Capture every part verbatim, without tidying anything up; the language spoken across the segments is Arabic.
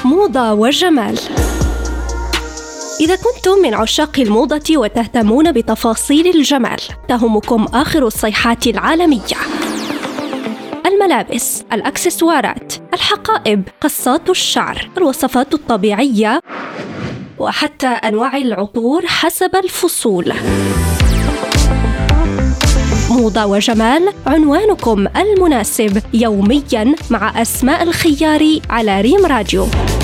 موضة وجمال. إذا كنتم من عشاق الموضة وتهتمون بتفاصيل الجمال، تهمكم آخر الصيحات العالمية: الملابس، الأكسسوارات، الحقائب، قصات الشعر، الوصفات الطبيعية، وحتى أنواع العطور حسب الفصول. موضة وجمال، عنوانكم المناسب يومياً مع أسماء الخياري على ريم راديو.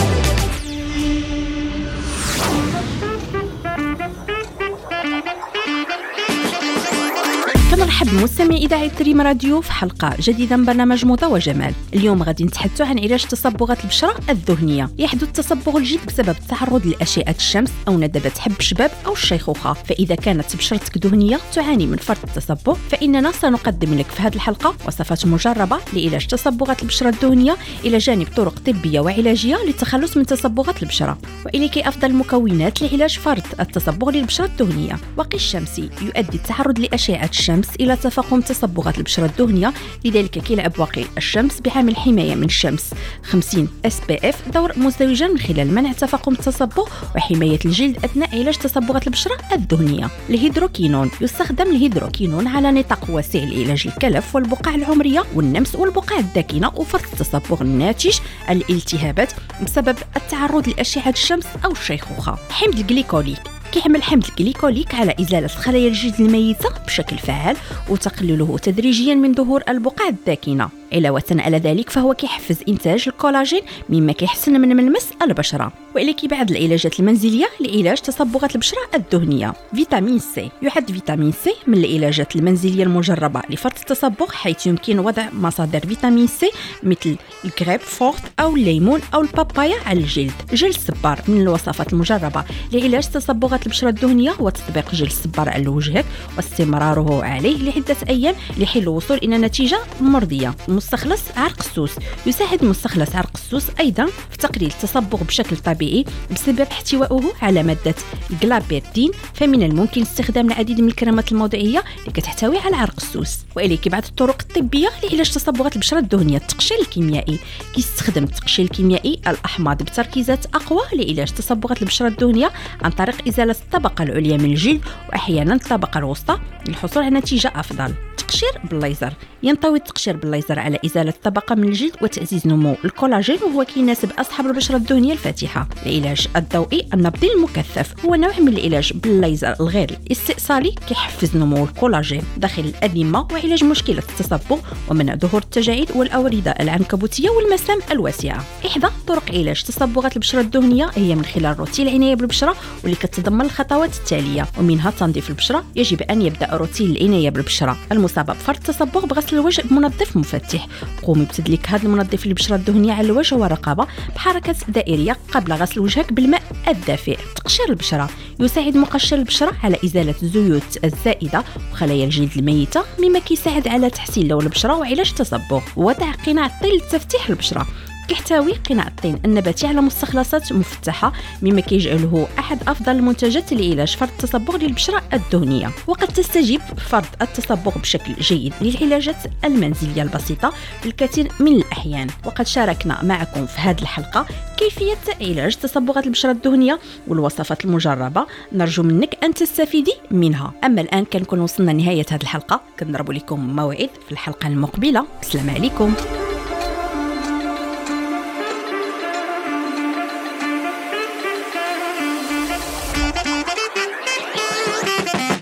كنرحب بمستمعي إذاعة ريم راديو في حلقة جديدة من برنامج موضة وجمال. اليوم غادي نتحدثوا عن علاج تصبغات البشرة الذهنية. يحدث تصبغ الجلد بسبب التعرض لأشعة الشمس أو ندبات حب الشباب أو الشيخوخة. فإذا كانت بشرتك دهنية تعاني من فرط التصبغ، فإننا سنقدم لك في هذه الحلقة وصفات مجربة لعلاج تصبغات البشرة الدهنية إلى جانب طرق طبية وعلاجية للتخلص من تصبغات البشرة. وإليك أفضل المكونات لعلاج فرط التصبغ للبشرة الدهنية. وقي الشمسي يؤدي التعرض لأشعة الشمس إلى تفاقم تصبغات البشرة الدهنية، لذلك كيلعب واقي الشمس بعامل حماية من الشمس خمسين إس بي إف دور مزدوجا من خلال منع تفاقم التصبغ وحماية الجلد أثناء علاج تصبغات البشرة الدهنية. الهيدروكينون يستخدم الهيدروكينون على نطاق واسع لعلاج الكلف والبقع العمرية والنمس والبقع الداكنة وفرط التصبغ الناتج عن الالتهابات بسبب التعرض لأشعة الشمس أو الشيخوخة. حمض الجليكوليك كيحمل حمض الجليكوليك على إزالة خلايا الجلد الميتة بشكل فعال وتقليله تدريجيا من ظهور البقع الداكنة. علاوة على ذلك فهو كيحفز إنتاج الكولاجين مما كيحسن من ملمس البشرة. وإليك بعض العلاجات المنزلية لعلاج تصبغات البشرة الدهنية. فيتامين سي يعد فيتامين سي من العلاجات المنزلية المجربة لفرط التصبغ، حيث يمكن وضع مصادر فيتامين سي مثل الكريب فورت أو الليمون أو البابايا على الجلد. جل الصبار من الوصفات المجربة لعلاج تصبغات البشرة الدهنية وتطبيق جل الصبار على وجهك واستمراره عليه لعدة أيام لحين الوصول إلى نتيجة مرضية. مستخلص عرق السوس يساعد مستخلص عرق السوس أيضا في تقليل التصبغ بشكل طبيعي بسبب احتوائه على مادة الجلابيرتين، فمن الممكن استخدام العديد من الكريمات الموضعية اللي كتحتوي على عرق السوس. وإليك بعض الطرق الطبية لعلاج تصبغات البشرة الدهنية. التقشير الكيميائي كيستخدم التقشير الكيميائي الأحماض بتركيزات أقوى لعلاج تصبغات البشرة الدهنية عن طريق إزالة الطبقة العليا من الجلد وأحيانا الطبقة الوسطى للحصول على نتيجة أفضل. التقشير بالليزر ينطوي التقشير بالليزر على إزالة طبقة من الجلد وتعزيز نمو الكولاجين، وهو كيناسب أصحاب البشرة الدهنية الفاتحة. العلاج الضوئي النبضي المكثف هو نوع من العلاج بالليزر الغير الاستئصالي كيحفز نمو الكولاجين داخل الأدمة وعلاج مشكلة التصبغ ومنع ظهور التجاعيد والأوردة العنكبوتية والمسام الواسعة. إحدى طرق علاج تصبغات البشرة الدهنية هي من خلال روتين العناية بالبشرة واللي كتتضمن الخطوات التالية، ومنها تنظيف البشرة. يجب أن يبدأ روتين العناية بالبشرة المصابة بفرط التصبغ بغسل الوجه بمنظف مفتح. قومي بتدليك هذا المنظف للبشرة الدهنية على الوجه والرقبة بحركة دائرية قبل غسل وجهك بالماء الدافئ. تقشير البشرة يساعد مقشر البشرة على إزالة الزيوت الزائدة وخلايا الجلد الميتة، مما كيساعد على تحسين لون البشرة وعلاج التصبغ. وضع قناع الطين لتفتيح البشرة كيحتوي قناع الطين النباتي على مستخلصات مفتحة، مما كيجعله أحد أفضل المنتجات لعلاج فرط التصبغ للبشرة الدهنية. وقد تستجيب فرط التصبغ بشكل جيد للعلاجات المنزلية البسيطة في الكثير من الأحيان. وقد شاركنا معكم في هذه الحلقة كيفية علاج تصبغات البشرة الدهنية والوصفات المجربة، نرجو منك أن تستفيدي منها. أما الآن كنكون وصلنا لنهاية هذه الحلقة، كنضرب لكم موعد في الحلقة المقبلة. السلام عليكم.